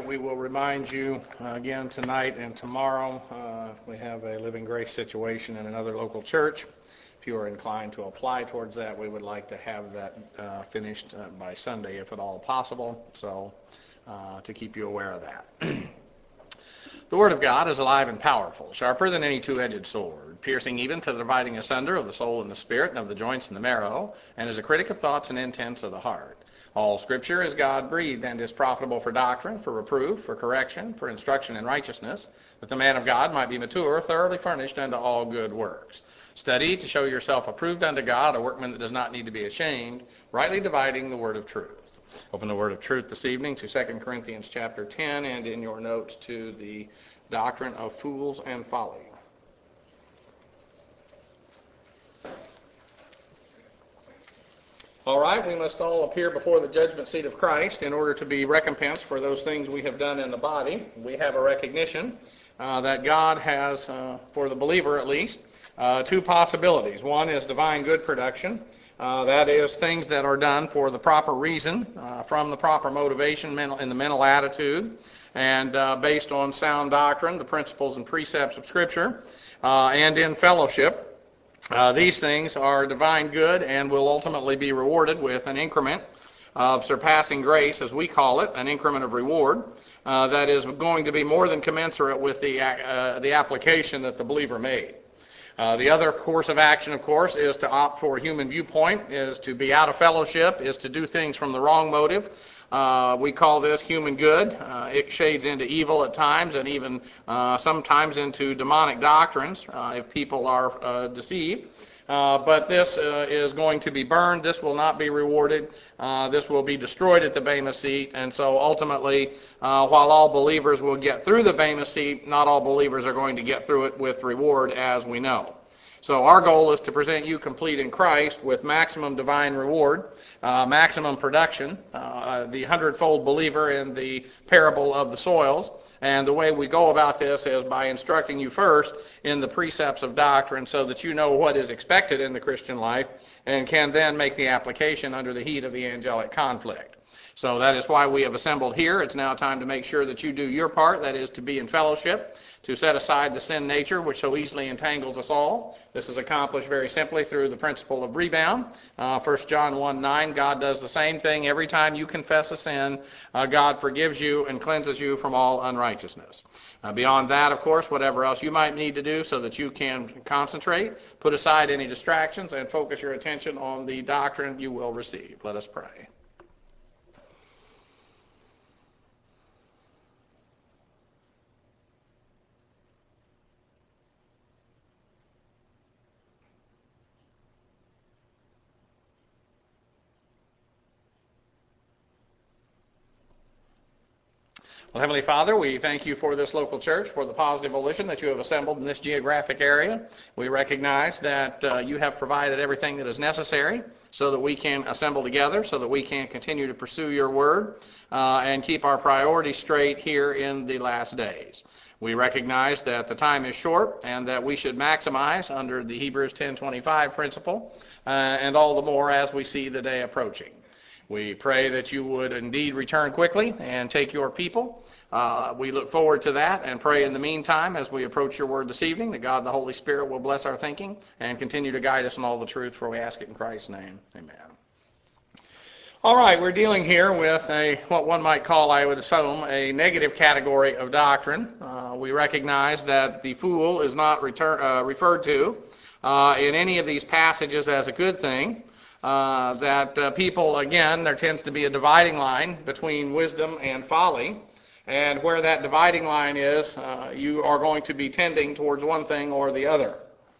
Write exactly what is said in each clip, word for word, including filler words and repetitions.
we will remind you uh, again tonight and tomorrow. Uh, we have a Living Grace situation in another local church. If you are inclined to apply towards that, we would like to have that uh, finished uh, by Sunday, if at all possible. So, uh, to keep you aware of that. The Word of God is alive and powerful, sharper than any two-edged sword, piercing even to the dividing asunder of the soul and the spirit, and of the joints and the marrow, and is a critic of thoughts and intents of the heart. All Scripture is God-breathed and is profitable for doctrine, for reproof, for correction, for instruction in righteousness, that the man of God might be mature, thoroughly furnished unto all good works. Study to show yourself approved unto God, a workman that does not need to be ashamed, rightly dividing the word of truth. Open the word of truth this evening to Second Corinthians chapter ten, and in your notes to the doctrine of fools and folly. All right, we must all appear before the judgment seat of Christ in order to be recompensed for those things we have done in the body. We have a recognition uh, that God has, uh, for the believer at least, uh, two possibilities. One is divine good production. Uh, that is, things that are done for the proper reason, uh, from the proper motivation mental, in the mental attitude, and uh, based on sound doctrine, the principles and precepts of Scripture, uh, and in fellowship. Uh, these things are divine good and will ultimately be rewarded with an increment of surpassing grace, as we call it, an increment of reward, uh, that is going to be more than commensurate with the, uh, the application that the believer made. Uh, the other course of action, of course, is to opt for a human viewpoint, is to be out of fellowship, is to do things from the wrong motive. Uh, we call this human good. Uh, it shades into evil at times, and even uh, sometimes into demonic doctrines uh, if people are uh, deceived. Uh, but this uh, is going to be burned. This will not be rewarded. Uh, this will be destroyed at the Bema seat. And so ultimately, uh, while all believers will get through the Bema seat, not all believers are going to get through it with reward, as we know. So our goal is to present you complete in Christ with maximum divine reward, uh, maximum production, uh, the hundredfold believer in the parable of the soils. And the way we go about this is by instructing you first in the precepts of doctrine so that you know what is expected in the Christian life and can then make the application under the heat of the angelic conflict. So that is why we have assembled here. It's now time to make sure that you do your part, that is to be in fellowship, to set aside the sin nature which so easily entangles us all. This is accomplished very simply through the principle of rebound. Uh, First John one nine, God does the same thing every time you confess a sin. Uh, God forgives you and cleanses you from all unrighteousness. Uh, beyond that, of course, whatever else you might need to do so that you can concentrate, put aside any distractions, and focus your attention on the doctrine you will receive. Let us pray. Well, Heavenly Father, we thank you for this local church, for the positive volition that you have assembled in this geographic area. We recognize that uh, you have provided everything that is necessary so that we can assemble together, so that we can continue to pursue your word uh, and keep our priorities straight here in the last days. We recognize that the time is short and that we should maximize under the Hebrews ten twenty-five principle, uh, and all the more as we see the day approaching. We pray that you would indeed return quickly and take your people. Uh, we look forward to that and pray in the meantime as we approach your word this evening that God the Holy Spirit will bless our thinking and continue to guide us in all the truth, for we ask it in Christ's name. Amen. All right, we're dealing here with a what one might call, I would assume, a negative category of doctrine. Uh, we recognize that the fool is not retur- uh, referred to uh, in any of these passages as a good thing. Uh, that uh, people, again, there tends to be a dividing line between wisdom and folly. And where that dividing line is, uh, you are going to be tending towards one thing or the other.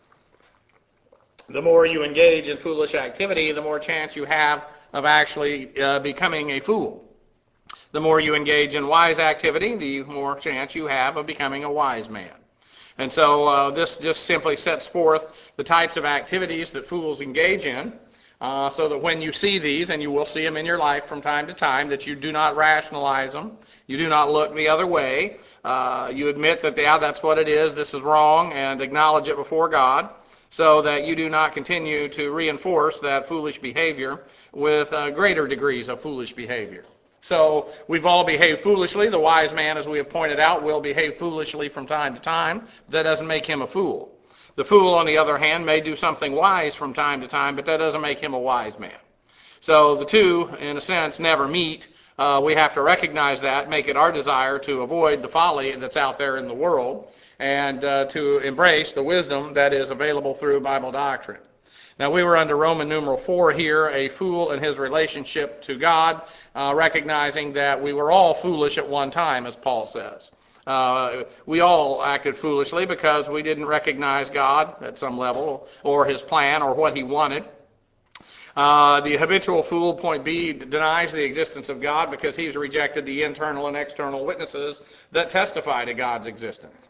The more you engage in foolish activity, the more chance you have of actually uh, becoming a fool. The more you engage in wise activity, the more chance you have of becoming a wise man. And so uh, this just simply sets forth the types of activities that fools engage in. Uh, so that when you see these, and you will see them in your life from time to time, that you do not rationalize them, you do not look the other way, uh, you admit that, yeah, that's what it is, this is wrong, and acknowledge it before God, so that you do not continue to reinforce that foolish behavior with uh, greater degrees of foolish behavior. So we've all behaved foolishly. The wise man, as we have pointed out, will behave foolishly from time to time. That doesn't make him a fool. The fool, on the other hand, may do something wise from time to time, but that doesn't make him a wise man. So the two, in a sense, never meet. Uh, we have to recognize that, make it our desire to avoid the folly that's out there in the world, and uh, to embrace the wisdom that is available through Bible doctrine. Now, we were under Roman numeral four here, a fool in his relationship to God, uh, recognizing that we were all foolish at one time, as Paul says. Uh, we all acted foolishly because we didn't recognize God at some level, or his plan, or what he wanted. Uh, the habitual fool, point B, denies the existence of God because he's rejected the internal and external witnesses that testify to God's existence.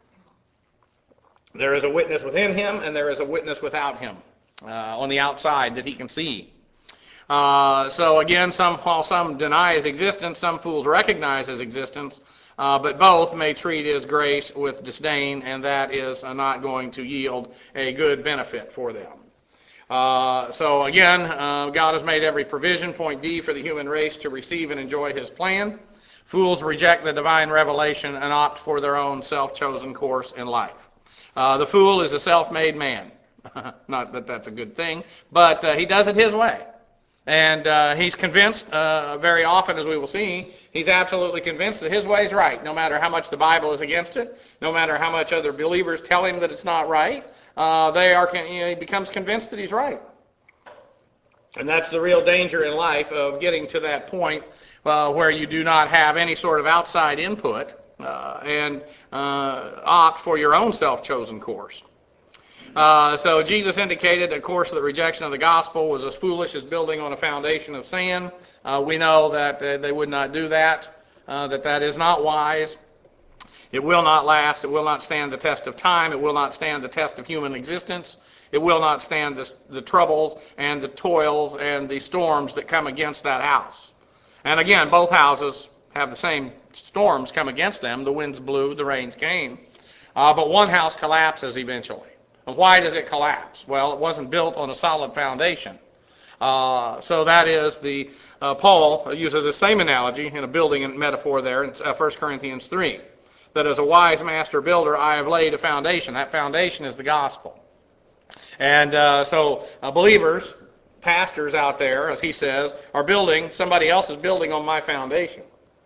There is a witness within him, and there is a witness without him. Uh, on the outside that he can see. Uh, so again, some, while some deny his existence, some fools recognize his existence, uh, but both may treat his grace with disdain, and that is uh, not going to yield a good benefit for them. Uh, so again, uh, God has made every provision, point D, for the human race to receive and enjoy his plan. Fools reject the divine revelation and opt for their own self-chosen course in life. Uh, the fool is a self-made man. Not that that's a good thing, but uh, he does it his way. And uh, he's convinced, uh, very often as we will see, he's absolutely convinced that his way is right, no matter how much the Bible is against it, no matter how much other believers tell him that it's not right. Uh, they are, you know, he becomes convinced that he's right. And that's the real danger in life, of getting to that point uh, where you do not have any sort of outside input uh, and uh, opt for your own self-chosen course. Uh, so Jesus indicated, of course, that rejection of the gospel was as foolish as building on a foundation of sand. Uh, we know that uh, they would not do that, uh, that that is not wise. It will not last. It will not stand the test of time. It will not stand the test of human existence. It will not stand the, the troubles and the toils and the storms that come against that house. And again, both houses have the same storms come against them. The winds blew, the rains came. Uh, but one house collapses eventually. And why does it collapse? Well, it wasn't built on a solid foundation. Uh, so that is the, uh, Paul uses the same analogy in a building metaphor there in uh, First Corinthians three. That as a wise master builder, I have laid a foundation. That foundation is the gospel. And uh, so uh, believers, pastors out there, as he says, are building, somebody else is building on my foundation.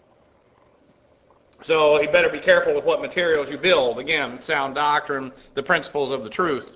So you better be careful with what materials you build. Again, sound doctrine, the principles of the truth.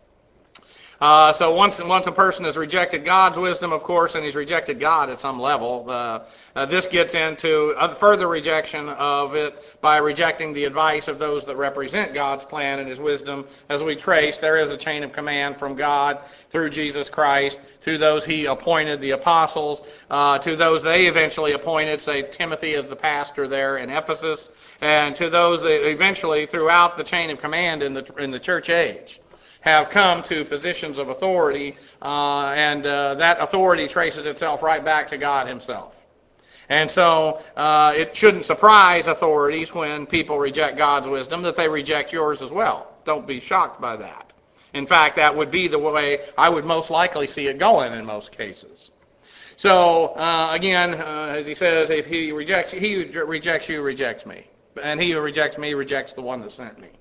Uh, so once once a person has rejected God's wisdom, of course, and he's rejected God at some level, uh, uh, this gets into a further rejection of it by rejecting the advice of those that represent God's plan and his wisdom. As we trace, there is a chain of command from God through Jesus Christ to those he appointed, the apostles, uh, to those they eventually appointed, say Timothy as the pastor there in Ephesus, and to those that eventually throughout the chain of command in the in the church age have come to positions of authority, uh, and uh, that authority traces itself right back to God himself. And so uh, it shouldn't surprise authorities when people reject God's wisdom that they reject yours as well. Don't be shocked by that. In fact, that would be the way I would most likely see it going in most cases. So uh, again, uh, as he says, if he rejects, he who rejects you rejects me, and he who rejects me rejects the one that sent me.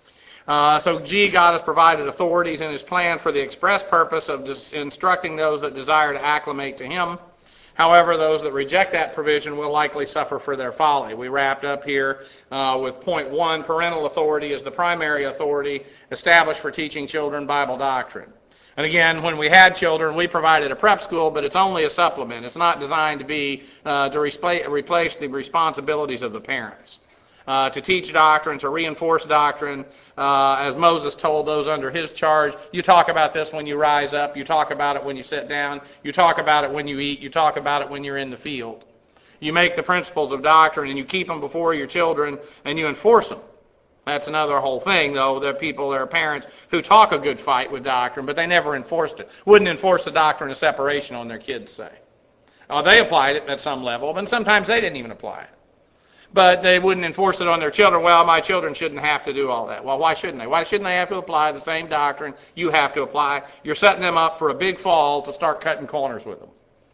Uh, so G, God has provided authorities in his plan for the express purpose of dis- instructing those that desire to acclimate to him. However, those that reject that provision will likely suffer for their folly. We wrapped up here uh, with point one, parental authority is the primary authority established for teaching children Bible doctrine. And again, when we had children, we provided a prep school, but it's only a supplement. It's not designed to be uh, to replace, replace the responsibilities of the parents. Uh, to teach doctrine, to reinforce doctrine, uh, as Moses told those under his charge. You talk about this when you rise up. You talk about it when you sit down. You talk about it when you eat. You talk about it when you're in the field. You make the principles of doctrine and you keep them before your children and you enforce them. That's another whole thing, though. There are people, there are parents who talk a good fight with doctrine, but they never enforced it. Wouldn't enforce the doctrine of separation on their kids, say. Oh, they applied it at some level, but sometimes they didn't even apply it. But they wouldn't enforce it on their children. Well, my children shouldn't have to do all that. Well, why shouldn't they? Why shouldn't they have to apply the same doctrine you have to apply? You're setting them up for a big fall to start cutting corners with them.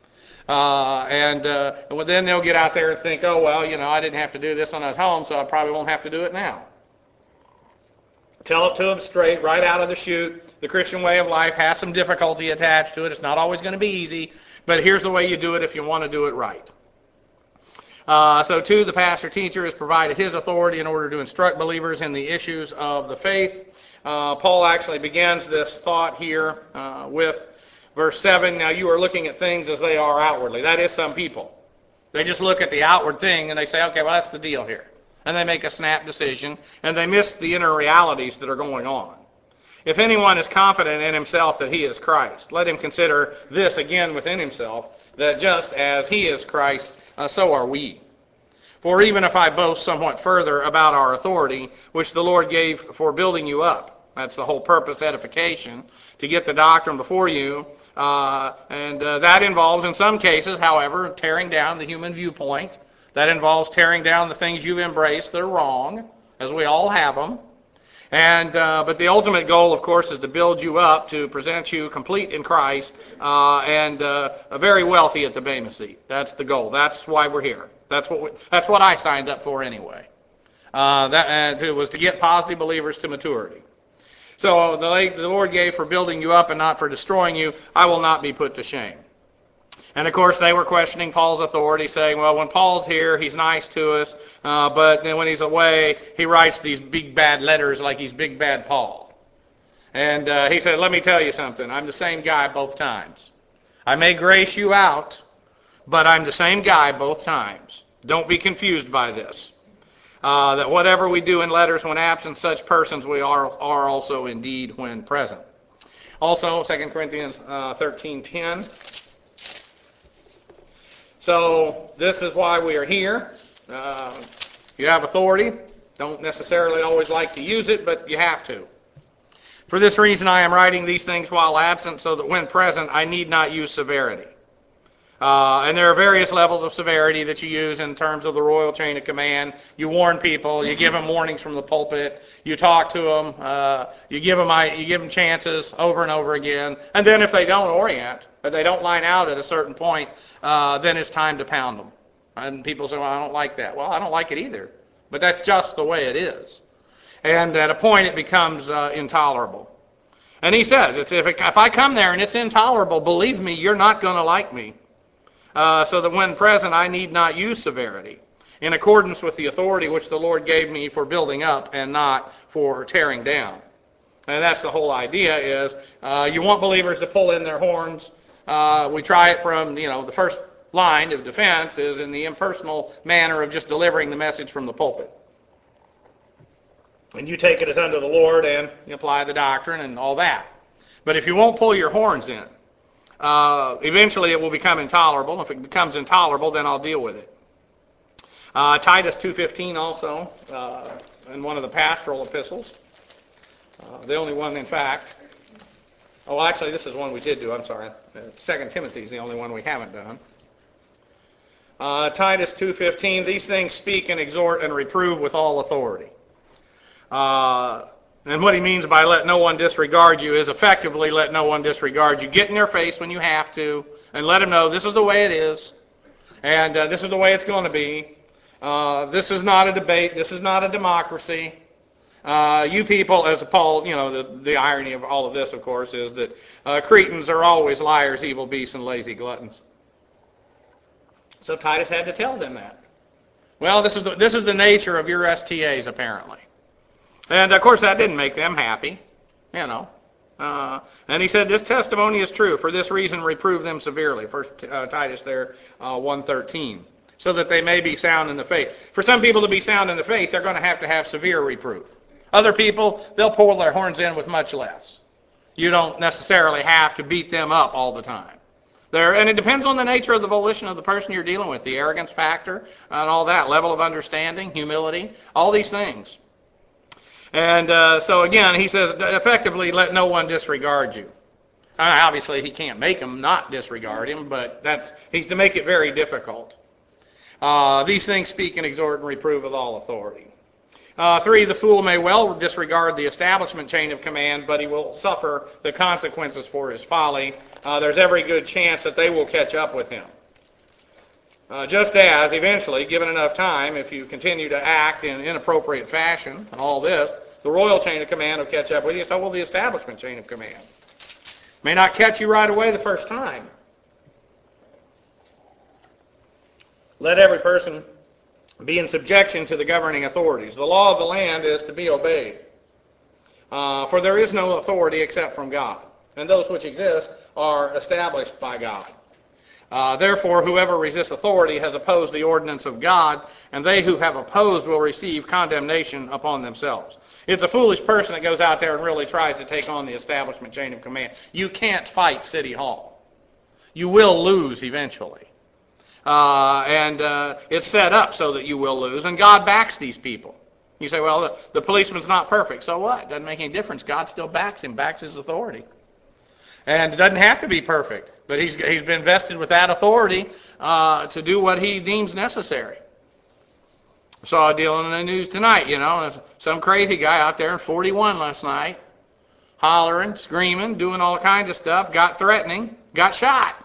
Uh, and uh, well, then they'll get out there and think, oh, well, you know, I didn't have to do this when I was home, so I probably won't have to do it now. Tell it to them straight, right out of the chute. The Christian way of life has some difficulty attached to it. It's not always going to be easy, but here's the way you do it if you want to do it right. Uh, so, two, the pastor teacher has provided his authority in order to instruct believers in the issues of the faith. Uh, Paul actually begins this thought here uh, with verse seven. Now, you are looking at things as they are outwardly. That is some people. They just look at the outward thing and they say, okay, well, that's the deal here. And they make a snap decision, and they miss the inner realities that are going on. If anyone is confident in himself that he is Christ, let him consider this again within himself, that just as he is Christ, uh, so are we. For even if I boast somewhat further about our authority, which the Lord gave for building you up, that's the whole purpose, edification, to get the doctrine before you, uh, and uh, that involves, in some cases, however, tearing down the human viewpoint. That involves tearing down the things you've embraced that are wrong, as we all have them. And uh, but the ultimate goal, of course, is to build you up, to present you complete in Christ, uh, and uh, very wealthy at the Bema seat. That's the goal. That's why we're here. That's what we, that's what I signed up for anyway. Uh, that uh, it was to get positive believers to maturity. So the, the Lord gave for building you up and not for destroying you. I will not be put to shame. And, of course, they were questioning Paul's authority, saying, well, when Paul's here, he's nice to us, uh, but then when he's away, he writes these big bad letters like he's big bad Paul. And uh, he said, let me tell you something. I'm the same guy both times. I may grace you out, but I'm the same guy both times. Don't be confused by this. Uh, that whatever we do in letters when absent, such persons we are, are also indeed when present. Also, Second Corinthians uh, thirteen ten. So this is why we are here. Uh, you have authority. Don't necessarily always like to use it, but you have to. For this reason I am writing these things while absent, so that when present I need not use severity. Uh, and there are various levels of severity that you use in terms of the royal chain of command. You warn people. You give them warnings from the pulpit. You talk to them. Uh, you give them you give them chances over and over again. And then if they don't orient, or they don't line out at a certain point, uh, then it's time to pound them. And people say, well, I don't like that. Well, I don't like it either. But that's just the way it is. And at a point it becomes uh, intolerable. And he says, it's if, it, if I come there and it's intolerable, believe me, you're not going to like me. Uh, so that when present I need not use severity, in accordance with the authority which the Lord gave me for building up and not for tearing down. And that's the whole idea is uh, you want believers to pull in their horns. Uh, we try it from, you know, the first line of defense is in the impersonal manner of just delivering the message from the pulpit. And you take it as unto the Lord and you apply the doctrine and all that. But if you won't pull your horns in, Uh, eventually it will become intolerable. If it becomes intolerable, then I'll deal with it. Uh, Titus two fifteen also, uh, in one of the pastoral epistles. Uh, the only one, in fact. Oh, actually, this is one we did do. I'm sorry. Uh, Second Timothy is the only one we haven't done. Uh, Titus two fifteen, these things speak and exhort and reprove with all authority. Uh, And what he means by let no one disregard you is effectively let no one disregard you. Get in their face when you have to and let them know this is the way it is. And uh, this is the way it's going to be. Uh, this is not a debate. This is not a democracy. Uh, you people, as Paul, you know, the, the irony of all of this, of course, is that uh, Cretans are always liars, evil beasts, and lazy gluttons. So Titus had to tell them that. Well, this is the, this is the nature of your S T As, apparently. And, of course, that didn't make them happy, you know. Uh, and he said, this testimony is true. For this reason, reprove them severely. First uh, Titus there, uh, one thirteen. So that they may be sound in the faith. For some people to be sound in the faith, they're going to have to have severe reproof. Other people, they'll pull their horns in with much less. You don't necessarily have to beat them up all the time. There, and it depends on the nature of the volition of the person you're dealing with. The arrogance factor and all that. Level of understanding, humility, all these things. And uh, so again, he says, effectively, let no one disregard you. Uh, obviously, he can't make them not disregard him, but that's he's to make it very difficult. Uh, these things speak and exhort and reprove with all authority. Uh, three, the fool may well disregard the establishment chain of command, but he will suffer the consequences for his folly. Uh, there's every good chance that they will catch up with him. Uh, just as, eventually, given enough time, if you continue to act in inappropriate fashion and all this, the royal chain of command will catch up with you, so will the establishment chain of command. May not catch you right away the first time. Let every person be in subjection to the governing authorities. The law of the land is to be obeyed. Uh, for there is no authority except from God, and those which exist are established by God. Uh, therefore, whoever resists authority has opposed the ordinance of God, and they who have opposed will receive condemnation upon themselves. It's a foolish person that goes out there and really tries to take on the establishment chain of command. You can't fight City Hall. You will lose eventually. Uh, and uh, it's set up so that you will lose, and God backs these people. You say, well, the, the policeman's not perfect. So what? Doesn't make any difference. God still backs him, backs his authority. And it doesn't have to be perfect, but he's he's been vested with that authority uh, to do what he deems necessary. I saw a deal in the news tonight, you know, some crazy guy out there in forty-one last night, hollering, screaming, doing all kinds of stuff, got threatening, got shot.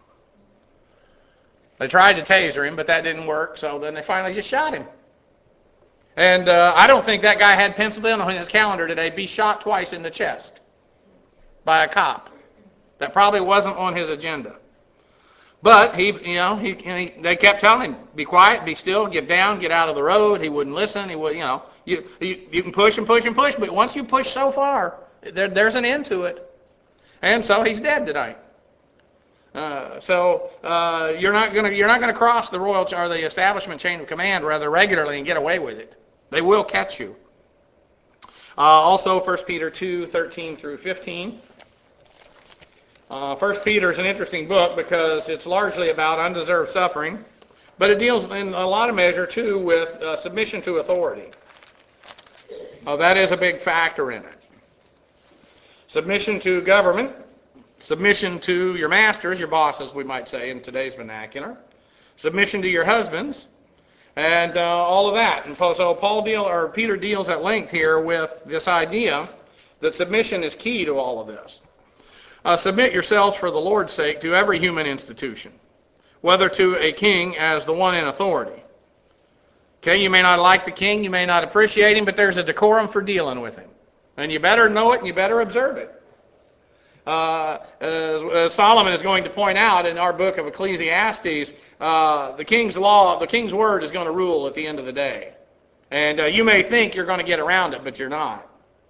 They tried to taser him, but that didn't work, so then they finally just shot him. And uh, I don't think that guy had penciled in on his calendar today, be shot twice in the chest by a cop. That probably wasn't on his agenda. But he, you know, he, he they kept telling him, be quiet, be still, get down, get out of the road. He wouldn't listen. He would, you know, you you, you can push and push and push, but once you push so far, there, there's an end to it. And so he's dead tonight. Uh, so uh, you're not going to you're not going to cross the royal or the establishment chain of command rather regularly and get away with it. They will catch you. Uh, also, First Peter two thirteen through fifteen. Uh, First Peter is an interesting book because it's largely about undeserved suffering, but it deals in a lot of measure too with uh, submission to authority. Uh, that is a big factor in it. Submission to government, submission to your masters, your bosses, we might say in today's vernacular, submission to your husbands, and uh, all of that. And so Paul deal or Peter deals at length here with this idea that submission is key to all of this. Uh, submit yourselves for the Lord's sake to every human institution, whether to a king as the one in authority. Okay, you may not like the king, you may not appreciate him, but there's a decorum for dealing with him. And you better know it and you better observe it. Uh, as, as Solomon is going to point out in our book of Ecclesiastes, uh, the king's law, the king's word is going to rule at the end of the day. And uh, you may think you're going to get around it, but you're not.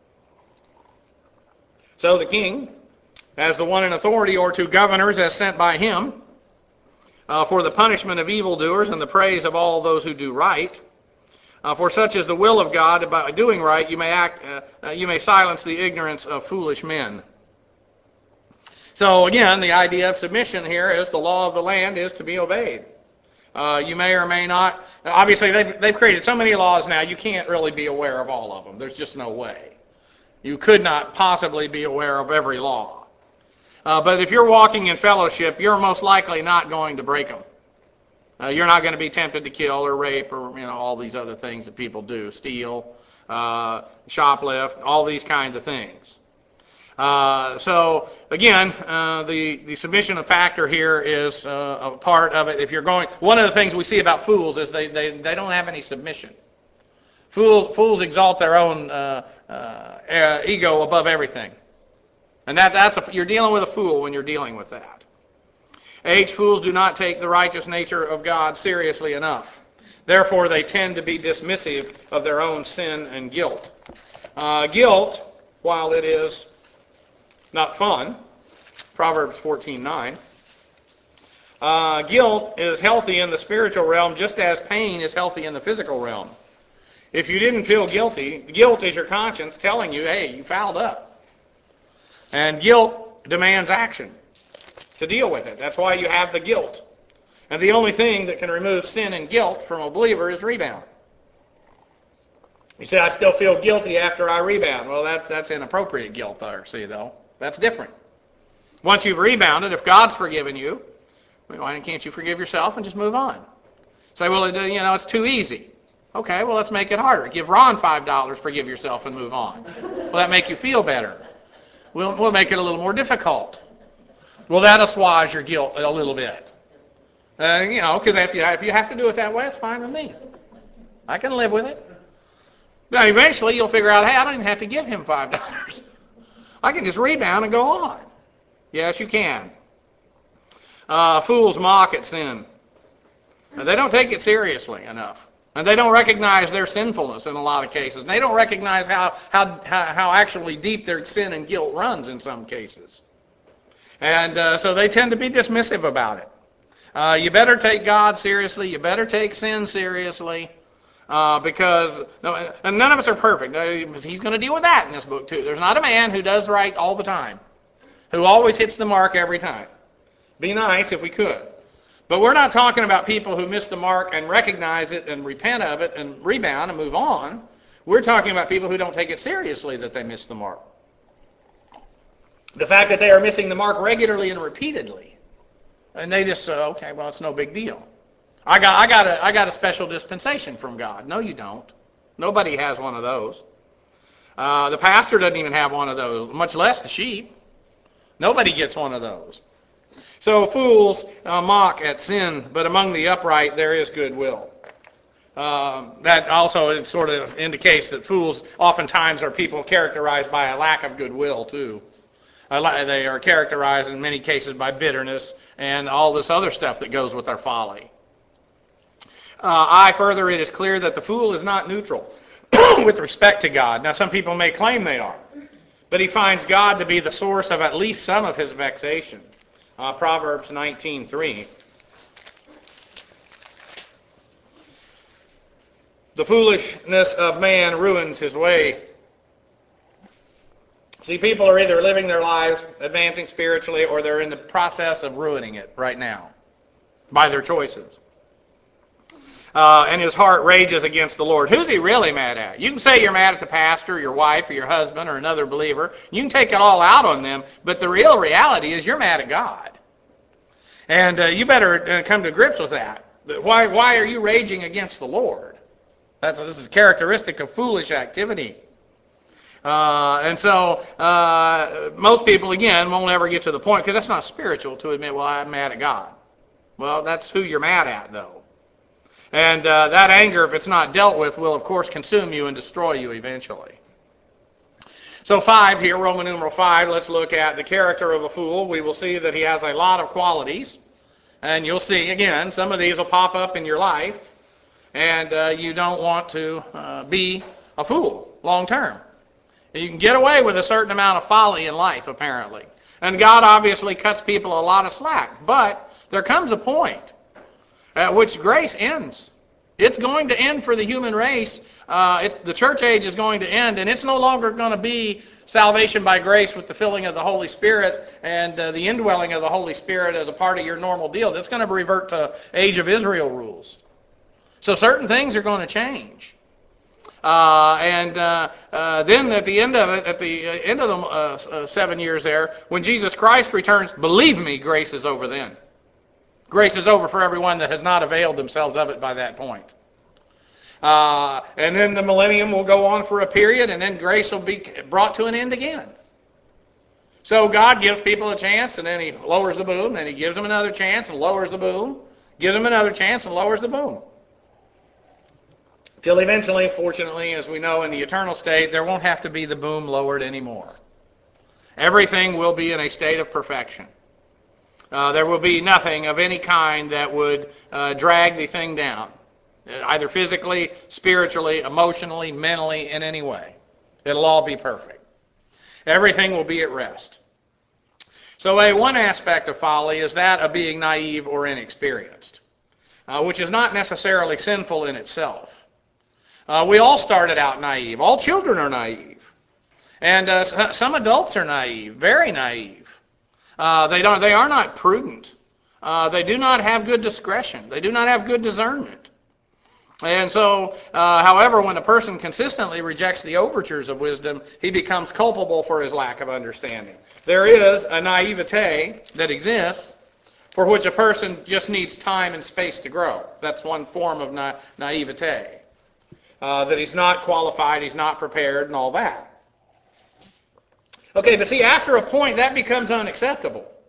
So the king, as the one in authority, or to governors as sent by him, uh, for the punishment of evildoers and the praise of all those who do right. Uh, for such is the will of God, by doing right you may act, uh, uh, you may silence the ignorance of foolish men. So again, the idea of submission here is the law of the land is to be obeyed. Uh, you may or may not. Obviously, they've, they've created so many laws now, you can't really be aware of all of them. There's just no way. You could not possibly be aware of every law. Uh, but if you're walking in fellowship, you're most likely not going to break them. Uh, you're not going to be tempted to kill or rape or you know all these other things that people do, steal, uh, shoplift, all these kinds of things. Uh, so again, uh, the the submission factor here is uh, a part of it. If you're going, one of the things we see about fools is they they, they don't have any submission. Fools fools exalt their own uh, uh, ego above everything. And that, that's a, you're dealing with a fool when you're dealing with that. H, fools do not take the righteous nature of God seriously enough. Therefore, they tend to be dismissive of their own sin and guilt. Uh, guilt, while it is not fun, Proverbs fourteen nine, uh, guilt is healthy in the spiritual realm just as pain is healthy in the physical realm. If you didn't feel guilty, guilt is your conscience telling you, hey, you fouled up. And guilt demands action to deal with it. That's why you have the guilt. And the only thing that can remove sin and guilt from a believer is rebound. You say, I still feel guilty after I rebound. Well, that, that's inappropriate guilt there, see, though. That's different. Once you've rebounded, if God's forgiven you, why can't you forgive yourself and just move on? Say, well, you know, it's too easy. Okay, well, let's make it harder. Give Ron five dollars, forgive yourself, and move on. Will that make you feel better? We'll, we'll make it a little more difficult. Well, that assuage your guilt a little bit. Uh, you know, because if you, if you have to do it that way, it's fine with me. I can live with it. Now, eventually you'll figure out, hey, I don't even have to give him five dollars. I can just rebound and go on. Yes, you can. Uh, fools mock at sin. They don't take it seriously enough. And they don't recognize their sinfulness in a lot of cases. And they don't recognize how, how, how actually deep their sin and guilt runs in some cases. And uh, so they tend to be dismissive about it. Uh, you better take God seriously. You better take sin seriously. Uh, because no, and none of us are perfect. He's going to deal with that in this book too. There's not a man who does right all the time, who always hits the mark every time. Be nice if we could. But we're not talking about people who miss the mark and recognize it and repent of it and rebound and move on. We're talking about people who don't take it seriously that they miss the mark. The fact that they are missing the mark regularly and repeatedly. And they just say, okay, well, it's no big deal. I got, I got a, I got a special dispensation from God. No, you don't. Nobody has one of those. Uh, the pastor doesn't even have one of those, much less the sheep. Nobody gets one of those. So fools uh, mock at sin, but among the upright there is goodwill. Uh, that also it sort of indicates that fools oftentimes are people characterized by a lack of goodwill too. Uh, they are characterized in many cases by bitterness and all this other stuff that goes with their folly. Uh, I further, it is clear that the fool is not neutral with respect to God. Now, some people may claim they are, but he finds God to be the source of at least some of his vexation. Uh, Proverbs nineteen three. The foolishness of man ruins his way. See, people are either living their lives advancing spiritually, or they're in the process of ruining it right now by their choices. Uh, and his heart rages against the Lord. Who's he really mad at? You can say you're mad at the pastor, your wife, or your husband, or another believer. You can take it all out on them, but the real reality is you're mad at God. And uh, you better uh, come to grips with that. Why, why are you raging against the Lord? That's, this is characteristic of foolish activity. Uh, and so uh, most people, again, won't ever get to the point, because that's not spiritual to admit, well, I'm mad at God. Well, that's who you're mad at, though. And uh, that anger, if it's not dealt with, will, of course, consume you and destroy you eventually. So five here, Roman numeral five, let's look at the character of a fool. We will see that he has a lot of qualities. And you'll see, again, some of these will pop up in your life. And uh, you don't want to uh, be a fool long term. You can get away with a certain amount of folly in life, apparently. And God obviously cuts people a lot of slack. But there comes a point at which grace ends. It's going to end for the human race. Uh, it's, the church age is going to end, and it's no longer going to be salvation by grace with the filling of the Holy Spirit and uh, the indwelling of the Holy Spirit as a part of your normal deal. That's going to revert to age of Israel rules. So certain things are going to change. Uh, and uh, uh, then at the end of it, at the end of the uh, uh, seven years there, when Jesus Christ returns, believe me, grace is over then. Grace is over for everyone that has not availed themselves of it by that point. Uh, and then the millennium will go on for a period, and then grace will be brought to an end again. So God gives people a chance, and then he lowers the boom, and he gives them another chance and lowers the boom, gives them another chance and lowers the boom. Till eventually, fortunately, as we know in the eternal state, there won't have to be the boom lowered anymore. Everything will be in a state of perfection. Uh, there will be nothing of any kind that would uh, drag the thing down, either physically, spiritually, emotionally, mentally, in any way. It'll all be perfect. Everything will be at rest. So a one aspect of folly is that of being naive or inexperienced, uh, which is not necessarily sinful in itself. Uh, we all started out naive. All children are naive. And uh, some adults are naive, very naive. Uh, they don't. They are not prudent. Uh, they do not have good discretion. They do not have good discernment. And so, uh, however, when a person consistently rejects the overtures of wisdom, he becomes culpable for his lack of understanding. There is a naivete that exists for which a person just needs time and space to grow. That's one form of na- naivete. Uh, that he's not qualified, he's not prepared, and all that. Okay, but see, after a point, that becomes unacceptable.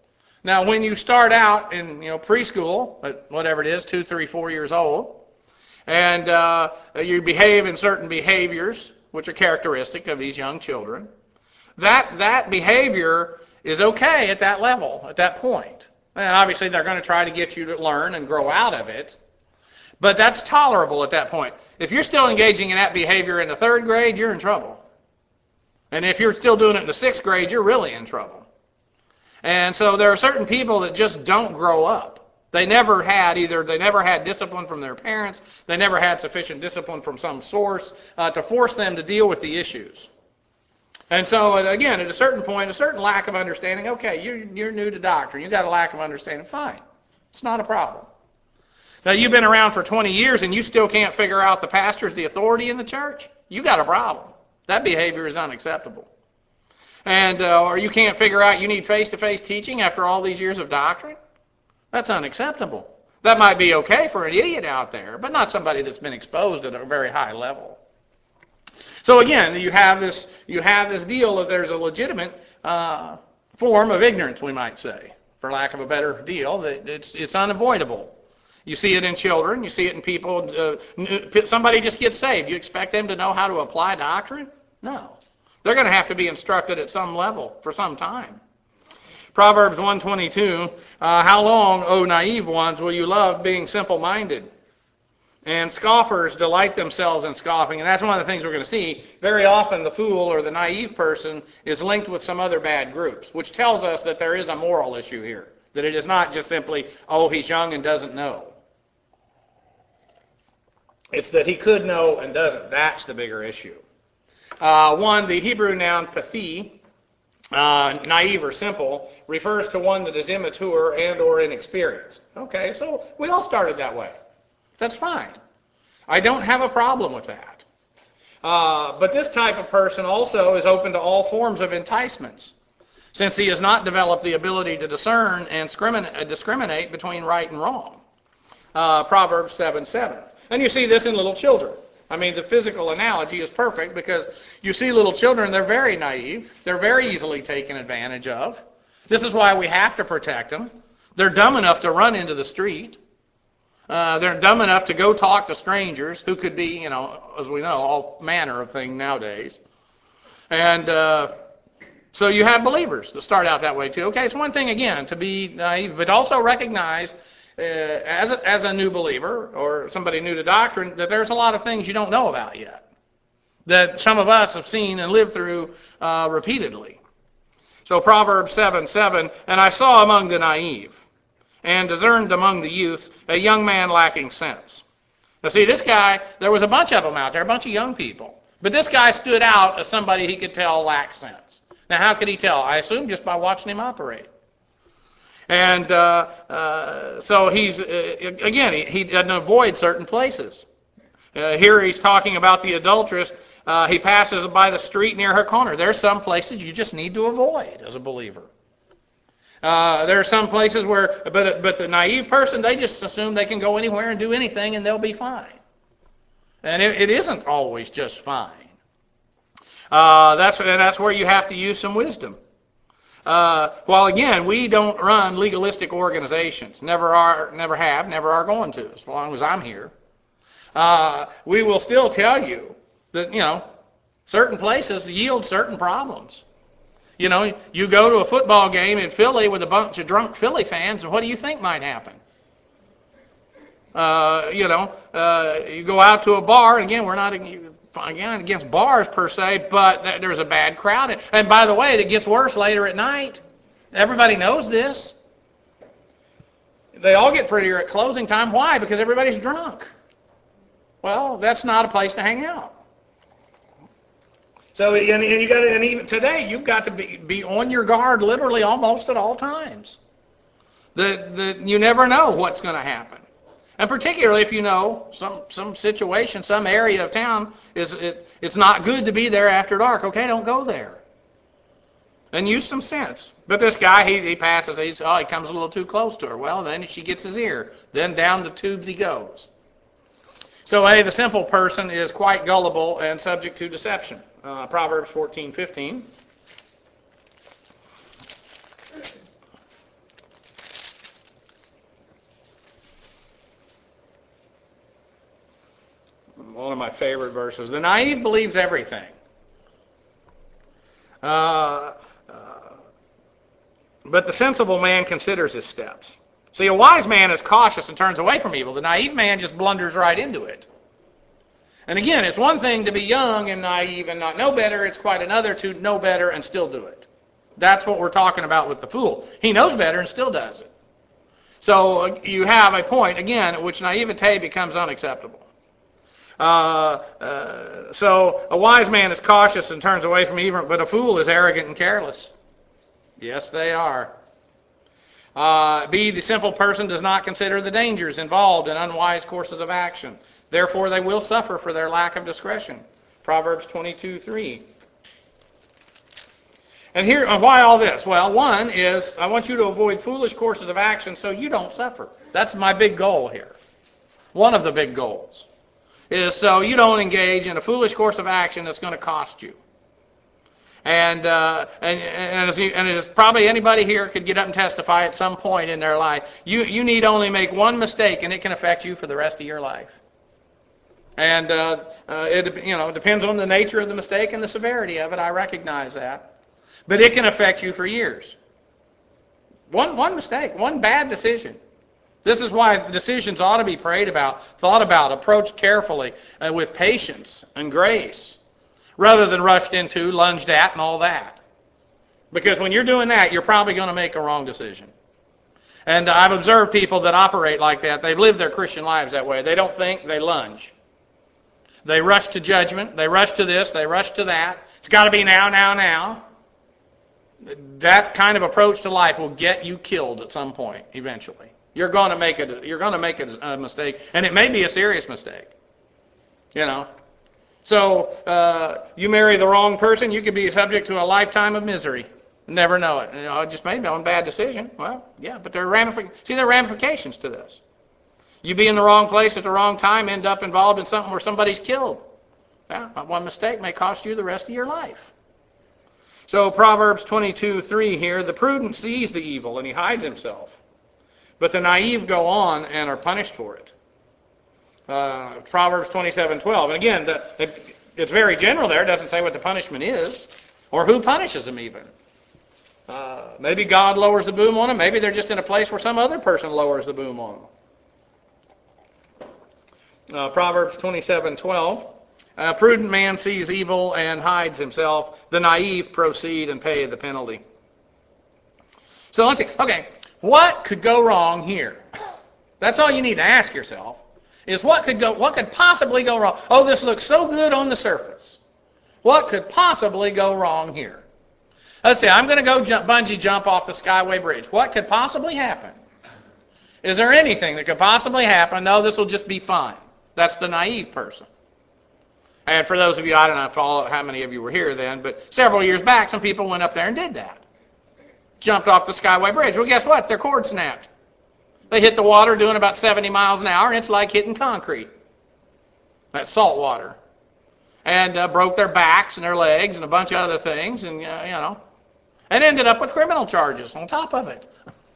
Now, when you start out in you know preschool, at whatever it is, two, three, four years old, and uh, you behave in certain behaviors, which are characteristic of these young children, that that behavior is okay at that level, at that point. And obviously, they're going to try to get you to learn and grow out of it, but that's tolerable at that point. If you're still engaging in that behavior in the third grade, you're in trouble. And if you're still doing it in the sixth grade, you're really in trouble. And so there are certain people that just don't grow up. They never had either, they never had discipline from their parents, they never had sufficient discipline from some source uh, to force them to deal with the issues. And so, again, at a certain point, a certain lack of understanding, okay, you're, you're new to doctrine, you've got a lack of understanding, fine. It's not a problem. Now, you've been around for twenty years and you still can't figure out the pastor's the authority in the church, you got a problem. That behavior is unacceptable. And uh, or you can't figure out you need face-to-face teaching after all these years of doctrine? That's unacceptable. That might be okay for an idiot out there, but not somebody that's been exposed at a very high level. So again, you have this you have this deal that there's a legitimate uh, form of ignorance, we might say, for lack of a better deal. That it's it's unavoidable. You see it in children. You see it in people. Uh, somebody just gets saved. You expect them to know how to apply doctrine? No. They're going to have to be instructed at some level for some time. Proverbs one twenty-two, uh, how long, O naive ones, will you love being simple-minded? And scoffers delight themselves in scoffing. And that's one of the things we're going to see. Very often the fool or the naive person is linked with some other bad groups, which tells us that there is a moral issue here. That it is not just simply, oh, he's young and doesn't know. It's that he could know and doesn't. That's the bigger issue. Uh, one, the Hebrew noun pathi, uh, naive or simple, refers to one that is immature and or inexperienced. Okay, so we all started that way. That's fine. I don't have a problem with that. Uh, but this type of person also is open to all forms of enticements, since he has not developed the ability to discern and discriminate between right and wrong. Uh, Proverbs seven seven. And you see this in little children. I mean, the physical analogy is perfect because you see little children, they're very naive. They're very easily taken advantage of. This is why we have to protect them. They're dumb enough to run into the street. Uh, they're dumb enough to go talk to strangers who could be, you know, as we know, all manner of things nowadays. And uh, so you have believers that start out that way too. Okay, it's one thing, again, to be naive, but also recognize Uh, as a, as a new believer or somebody new to doctrine, that there's a lot of things you don't know about yet, that some of us have seen and lived through uh, repeatedly. So Proverbs seven seven, and I saw among the naive and discerned among the youths a young man lacking sense. Now see, this guy, there was a bunch of them out there, a bunch of young people, but this guy stood out as somebody he could tell lacked sense. Now how could he tell? I assume just by watching him operate. And uh, uh, so he's, uh, again, he, he doesn't avoid certain places. Uh, here he's talking about the adulteress. Uh, he passes by the street near her corner. There are some places you just need to avoid as a believer. Uh, there are some places where, but but the naive person, they just assume they can go anywhere and do anything and they'll be fine. And it, it isn't always just fine. Uh, that's, and that's where you have to use some wisdom. Uh, while again, we don't run legalistic organizations, never are, never have, never are going to, as long as I'm here. Uh, we will still tell you that, you know, certain places yield certain problems. You know, you go to a football game in Philly with a bunch of drunk Philly fans, and what do you think might happen? Uh, you know, uh, you go out to a bar, and again, we're not again against bars per se, but there's a bad crowd. And by the way, it gets worse later at night. Everybody knows this. They all get prettier at closing time. Why? Because everybody's drunk. Well, that's not a place to hang out. So, and, and you got to, and even today, you've got to be, be on your guard, literally almost at all times. That that you never know what's going to happen. And particularly if you know some some situation, some area of town is it, it's not good to be there after dark. Okay, don't go there. And use some sense. But this guy, he, he passes, he's, oh, he comes a little too close to her. Well, then she gets his ear. Then down the tubes he goes. So, hey, the simple person is quite gullible and subject to deception. Uh, Proverbs fourteen fifteen. one of my favorite verses. The naive believes everything. Uh, uh, but the sensible man considers his steps. See, a wise man is cautious and turns away from evil. The naive man just blunders right into it. And again, it's one thing to be young and naive and not know better. It's quite another to know better and still do it. That's what we're talking about with the fool. He knows better and still does it. So uh, you have a point, again, at which naivete becomes unacceptable. Uh, uh, so a wise man is cautious and turns away from evil, but a fool is arrogant and careless. Yes, they are. Uh, B, the simple person does not consider the dangers involved in unwise courses of action. Therefore, they will suffer for their lack of discretion. Proverbs twenty-two three. And here, why all this? Well, one is I want you to avoid foolish courses of action so you don't suffer. That's my big goal here. One of the big goals is so you don't engage in a foolish course of action that's going to cost you. And uh, and and as, you, and as probably anybody here could get up and testify at some point in their life, you you need only make one mistake and it can affect you for the rest of your life. And uh, uh, it you know depends on the nature of the mistake and the severity of it. I recognize that. But it can affect you for years. One one mistake, one bad decision. This is why the decisions ought to be prayed about, thought about, approached carefully, uh, with patience and grace, rather than rushed into, lunged at, and all that. Because when you're doing that, you're probably going to make a wrong decision. And I've observed people that operate like that. They've lived their Christian lives that way. They don't think, they lunge. They rush to judgment. They rush to this. They rush to that. It's got to be now, now, now. That kind of approach to life will get you killed at some point, eventually. You're going to make a, you're going to make a, a mistake, and it may be a serious mistake. You know. So uh, you marry the wrong person, you could be subject to a lifetime of misery. Never know it. You know, I just made my own bad decision. Well, yeah, but there are ramifications. See, there are ramifications to this. You be in the wrong place at the wrong time, end up involved in something where somebody's killed. Yeah, one mistake may cost you the rest of your life. So Proverbs twenty-two three here, the prudent sees the evil and he hides himself, but the naive go on and are punished for it. Uh, Proverbs twenty-seven twelve, and again, the, it, it's very general there. It doesn't say what the punishment is or who punishes them even. Uh, maybe God lowers the boom on them. Maybe they're just in a place where some other person lowers the boom on them. Uh, Proverbs twenty-seven twelve. A prudent man sees evil and hides himself. The naive proceed and pay the penalty. So let's see. Okay, what could go wrong here? That's all you need to ask yourself. Is what could go? What could possibly go wrong? Oh, this looks so good on the surface. What could possibly go wrong here? Let's see. I'm going to go jump, bungee jump off the Skyway Bridge. What could possibly happen? Is there anything that could possibly happen? No, this will just be fine. That's the naive person. And for those of you, I don't know how many of you were here then, but several years back, some people went up there and did that. Jumped off the Skyway Bridge. Well, guess what? Their cord snapped. They hit the water doing about seventy miles an hour, and it's like hitting concrete. That's salt water. And uh, broke their backs and their legs and a bunch of other things, and, uh, you know, and ended up with criminal charges on top of it.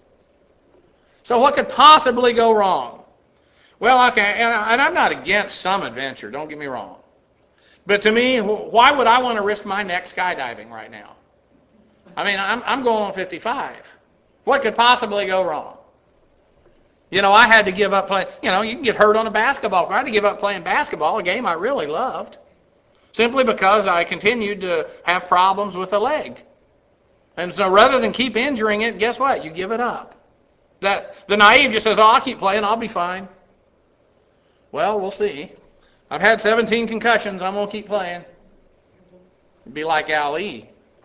So what could possibly go wrong? Well, okay, and, and I'm not against some adventure, don't get me wrong. But to me, why would I want to risk my neck skydiving right now? I mean, I'm, I'm going on fifty-five. What could possibly go wrong? You know, I had to give up playing. You know, you can get hurt on a basketball court. I had to give up playing basketball, a game I really loved, simply because I continued to have problems with the leg. And so rather than keep injuring it, guess what? You give it up. That the naive just says, oh, I'll keep playing, I'll be fine. Well, we'll see. I've had seventeen concussions. I'm going to keep playing. It'd be like Ali.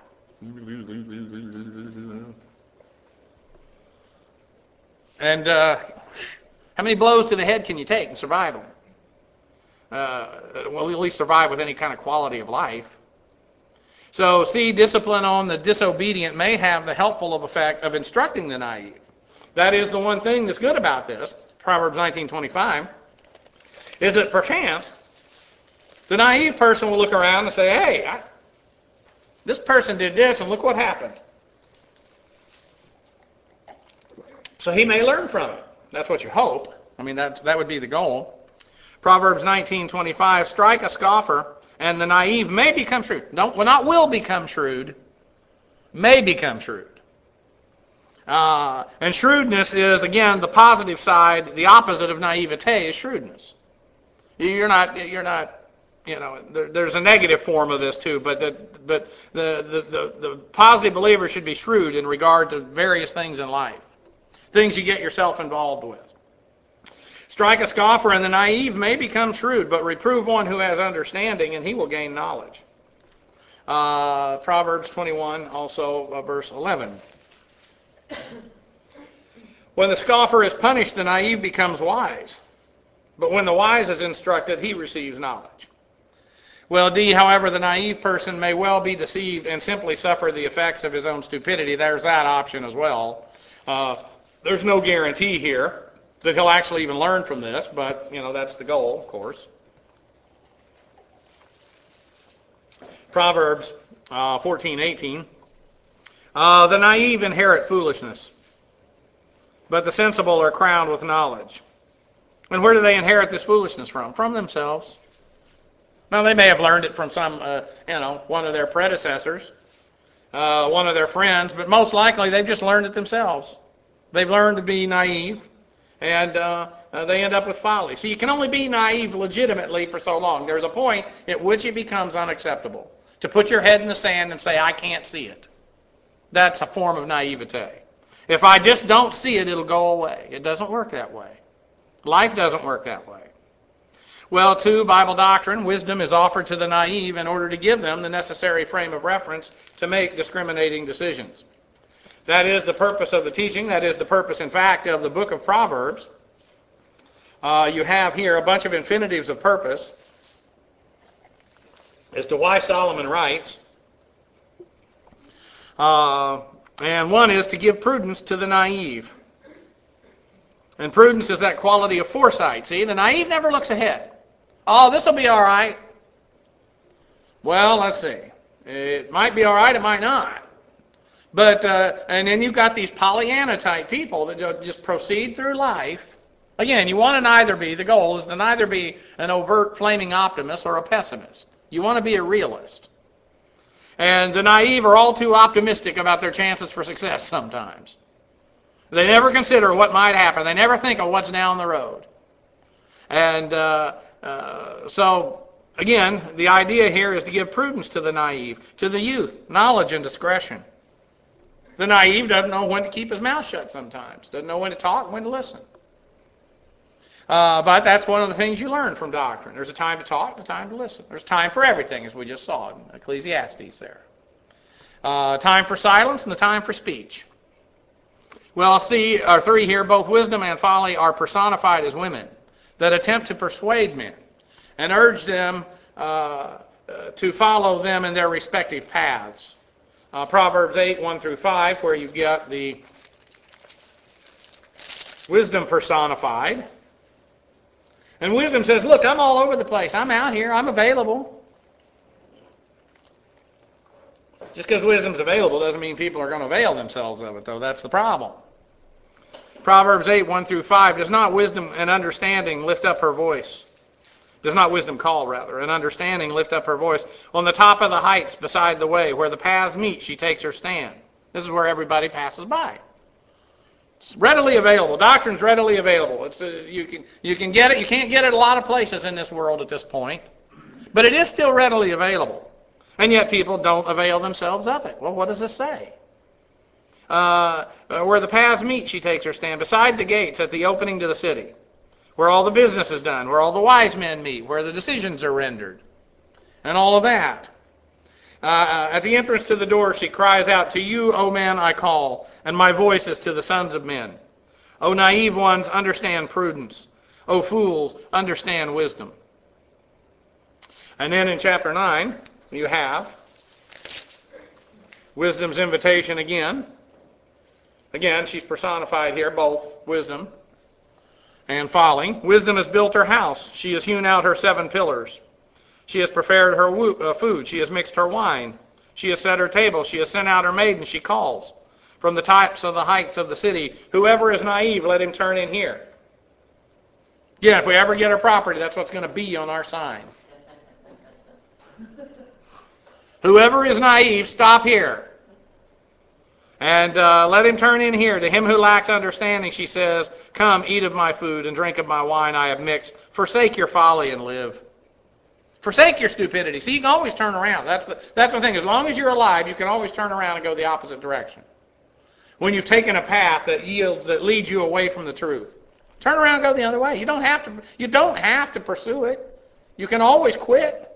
And uh, how many blows to the head can you take and survive them? Uh, well, at least survive with any kind of quality of life. So, see, discipline on the disobedient may have the helpful effect of instructing the naive. That is the one thing that's good about this, Proverbs nineteen twenty-five. Is that perchance the naive person will look around and say, hey, I, this person did this and look what happened. So he may learn from it. That's what you hope. I mean, that, that would be the goal. Proverbs nineteen twenty-five, strike a scoffer, and the naive may become shrewd. Don't, well, not will become shrewd, may become shrewd. Uh, and shrewdness is, again, the positive side. The opposite of naivete is shrewdness. You're not, you're not, you know, there, there's a negative form of this too, but, the, but the, the, the, the positive believer should be shrewd in regard to various things in life, things you get yourself involved with. Strike a scoffer, and the naive may become shrewd, but reprove one who has understanding, and he will gain knowledge. Uh, Proverbs twenty-one, also uh, verse eleven. When the scoffer is punished, the naive becomes wise. But when the wise is instructed, he receives knowledge. Well, D, however, the naive person may well be deceived and simply suffer the effects of his own stupidity. There's that option as well. Uh, there's no guarantee here that he'll actually even learn from this, but, you know, that's the goal, of course. Proverbs uh, fourteen eighteen. Uh, the naive inherit foolishness, but the sensible are crowned with knowledge. And where do they inherit this foolishness from? From themselves. Now, they may have learned it from some, uh, you know, one of their predecessors, uh, one of their friends, but most likely they've just learned it themselves. They've learned to be naive, and uh, uh, they end up with folly. So you can only be naive legitimately for so long. There's a point at which it becomes unacceptable to put your head in the sand and say, I can't see it. That's a form of naivete. If I just don't see it, it'll go away. It doesn't work that way. Life doesn't work that way. Well, two, Bible doctrine, wisdom is offered to the naive in order to give them the necessary frame of reference to make discriminating decisions. That is the purpose of the teaching. That is the purpose, in fact, of the book of Proverbs. Uh, you have here a bunch of infinitives of purpose as to why Solomon writes. Uh, and one is to give prudence to the naive. And prudence is that quality of foresight. See, the naive never looks ahead. Oh, this will be all right. Well, let's see. It might be all right, it might not. But, uh, and then you've got these Pollyanna type people that just proceed through life. Again, you want to neither be, the goal is to neither be an overt flaming optimist or a pessimist. You want to be a realist. And the naive are all too optimistic about their chances for success sometimes. They never consider what might happen. They never think of what's down the road. And uh, uh, so, again, the idea here is to give prudence to the naive, to the youth, knowledge and discretion. The naive doesn't know when to keep his mouth shut sometimes, doesn't know when to talk and when to listen. Uh, but that's one of the things you learn from doctrine. There's a time to talk and a time to listen. There's time for everything, as we just saw in Ecclesiastes there. Uh, time for silence and a time for speech. Well, see, our three here, both wisdom and folly are personified as women that attempt to persuade men and urge them uh, uh, to follow them in their respective paths. Uh, Proverbs eight, one through five, where you get the wisdom personified. And wisdom says, look, I'm all over the place. I'm out here. I'm available. Just because wisdom's available doesn't mean people are going to avail themselves of it, though. That's the problem. Proverbs eight, one through five, does not wisdom and understanding lift up her voice? Does not wisdom call, rather, and understanding lift up her voice? On the top of the heights beside the way, where the paths meet, she takes her stand. This is where everybody passes by. It's readily available. Doctrine's readily available. It's uh, you can you can get it. You can't get it a lot of places in this world at this point, but it is still readily available. And yet people don't avail themselves of it. Well, what does this say? Uh, where the paths meet, she takes her stand. Beside the gates at the opening to the city, where all the business is done, where all the wise men meet, where the decisions are rendered, and all of that. Uh, at the entrance to the door, she cries out, to you, O men, I call, and my voice is to the sons of men. O naive ones, understand prudence. O fools, understand wisdom. And then in chapter nine, you have wisdom's invitation again. Again, she's personified here, both wisdom and folly. Wisdom has built her house. She has hewn out her seven pillars. She has prepared her wo- uh, food. She has mixed her wine. She has set her table. She has sent out her maiden. She calls. From the tops of the heights of the city, whoever is naive, let him turn in here. Yeah, if we ever get our property, that's what's going to be on our sign. Whoever is naive, stop here. And uh, let him turn in here. To him who lacks understanding, she says, come, eat of my food and drink of my wine I have mixed. Forsake your folly and live. Forsake your stupidity. See, you can always turn around. That's the, that's the thing. As long as you're alive, you can always turn around and go the opposite direction. When you've taken a path that yields, that leads you away from the truth, turn around and go the other way. You don't have to. You don't have to pursue it. You can always quit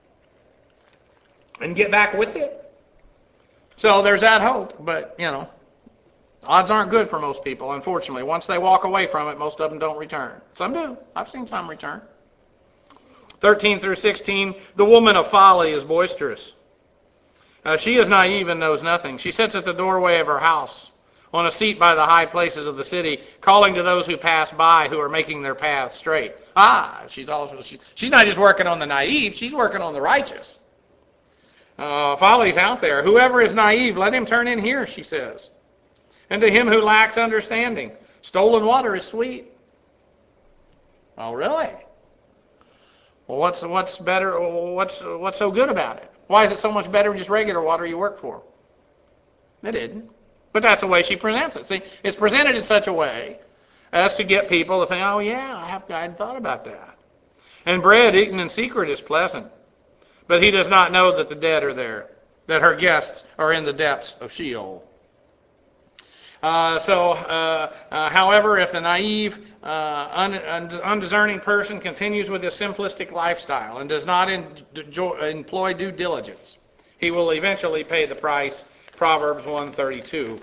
and get back with it. So there's that hope, but you know, odds aren't good for most people. Unfortunately, once they walk away from it, most of them don't return. Some do. I've seen some return. thirteen through sixteen, the woman of folly is boisterous. Uh, she is naive and knows nothing. She sits at the doorway of her house, on a seat by the high places of the city, calling to those who pass by who are making their paths straight. Ah, she's also she, she's not just working on the naive, she's working on the righteous. Uh, folly's out there. Whoever is naive, let him turn in here, she says. And to him who lacks understanding, stolen water is sweet. Oh, really? Well, what's what's better? What's what's so good about it? Why is it so much better than just regular water you work for? It isn't. But that's the way she presents it. See, it's presented in such a way as to get people to think, oh yeah, I, have, I hadn't thought about that. And bread eaten in secret is pleasant, but he does not know that the dead are there, that her guests are in the depths of Sheol. Uh, so, uh, uh, however, if the naive, uh, un, un, undiscerning person continues with his simplistic lifestyle and does not in, do, employ due diligence, he will eventually pay the price. Proverbs one thirty-two.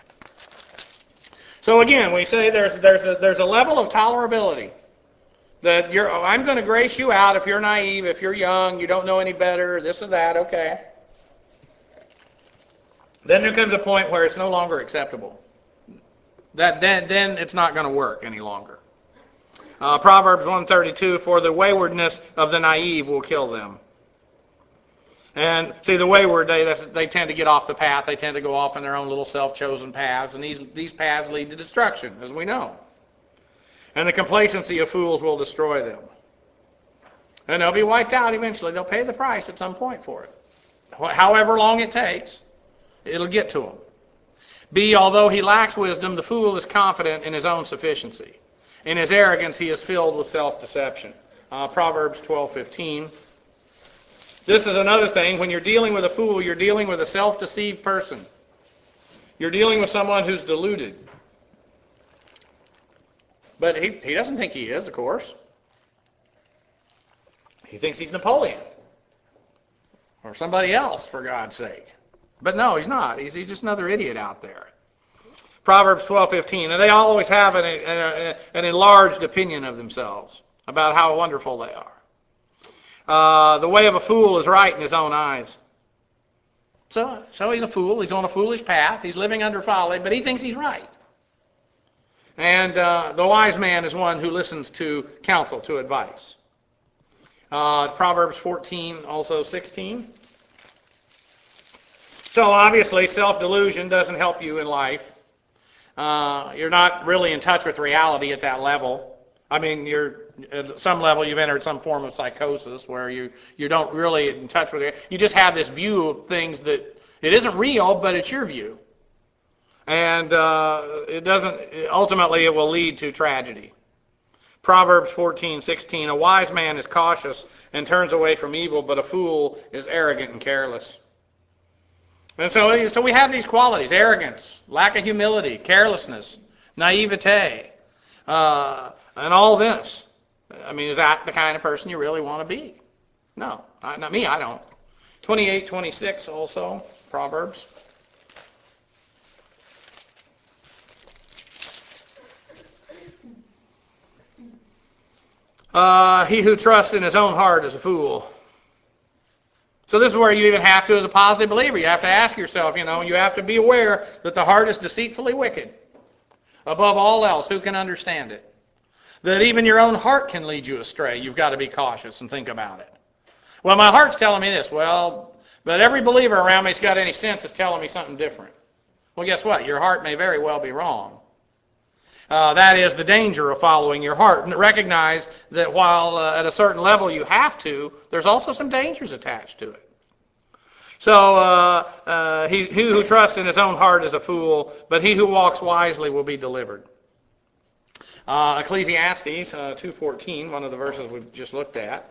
So again, we say there's there's a, there's a level of tolerability that you're. Oh, I'm going to grace you out if you're naive, if you're young, you don't know any better, this or that. Okay. Then there comes a point where it's no longer acceptable. That then, then it's not going to work any longer. Uh, Proverbs one thirty-two, for the waywardness of the naive will kill them. And see, the wayward, they they tend to get off the path. They tend to go off in their own little self-chosen paths, and these, these paths lead to destruction, as we know. And the complacency of fools will destroy them. And they'll be wiped out eventually. They'll pay the price at some point for it. However long it takes, it'll get to them. B, although he lacks wisdom, the fool is confident in his own sufficiency. In his arrogance, he is filled with self-deception. Uh, Proverbs twelve fifteen. This is another thing. When you're dealing with a fool, you're dealing with a self-deceived person. You're dealing with someone who's deluded. But he, he doesn't think he is, of course. He thinks he's Napoleon. Or somebody else, for God's sake. But no, he's not. He's, he's just another idiot out there. Proverbs twelve fifteen. And they always have an, an, an enlarged opinion of themselves about how wonderful they are. Uh, the way of a fool is right in his own eyes. So, so he's a fool. He's on a foolish path. He's living under folly, but he thinks he's right. And uh, the wise man is one who listens to counsel, to advice. Uh, Proverbs fourteen, also sixteen. So obviously, self-delusion doesn't help you in life. Uh, you're not really in touch with reality at that level. I mean, you're at some level you've entered some form of psychosis where you you don't really in touch with it. You just have this view of things that it isn't real, but it's your view, and uh, it doesn't. Ultimately, it will lead to tragedy. Proverbs fourteen sixteen. A wise man is cautious and turns away from evil, but a fool is arrogant and careless. And so, so we have these qualities: arrogance, lack of humility, carelessness, naivete. Uh, And all this. I mean, is that the kind of person you really want to be? No, not me, I don't. twenty-eight twenty-six also, Proverbs. Uh, he who trusts in his own heart is a fool. So this is where you even have to, as a positive believer, you have to ask yourself, you know, you have to be aware that the heart is deceitfully wicked. Above all else, who can understand it? That even your own heart can lead you astray. You've got to be cautious and think about it. Well, my heart's telling me this. Well, but every believer around me who's got any sense is telling me something different. Well, guess what? Your heart may very well be wrong. Uh, that is the danger of following your heart. And recognize that while uh, at a certain level you have to, there's also some dangers attached to it. So uh, uh, he, he who trusts in his own heart is a fool, but he who walks wisely will be delivered. Uh, Ecclesiastes uh, two fourteen, one of the verses we've just looked at.